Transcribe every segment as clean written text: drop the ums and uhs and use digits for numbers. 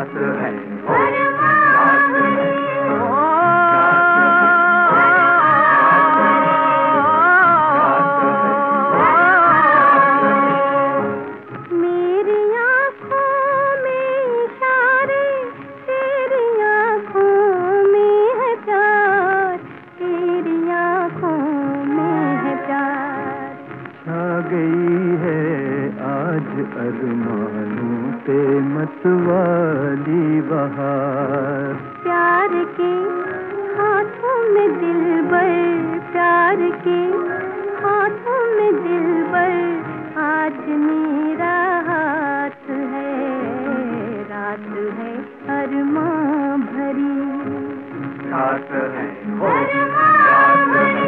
रात है, रात है, मेरी आँखों में इशारे, तेरी आँखों में है प्यार, तेरी आँखों में है प्यार। छा गई है आज अरमानों पे मतवाली बहार। प्यार के हाथों में दिलबर, प्यार के हाथों में दिलबर, आज मेरा हाथ है, रात है अरमां भरी, रात है, अरमां भरी।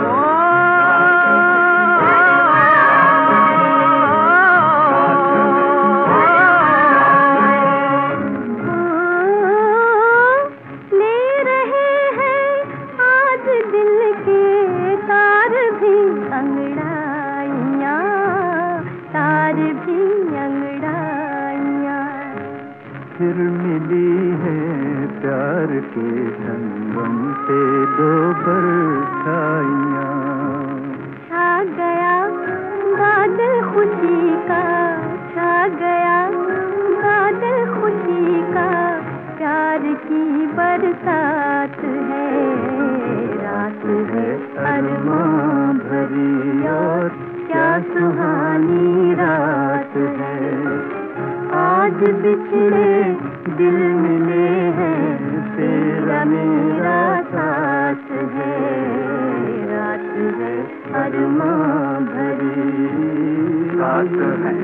ले रहे हैं आज दिल के तार भी अंगड़ाइयाँ, तार भी अंगड़ाइयाँ। फिर मिली है प्यार के संगम से दो परछाइयाँ। छा गया बादल खुशी का, छा गया बादल खुशी का, प्यार की बरसात है, रात है अरमां भरी और क्या सुहानी रात है। आज बिछड़े दिल मिले हैं, तेरा मेरा साथ है, रात है अरमां भरी, रात है,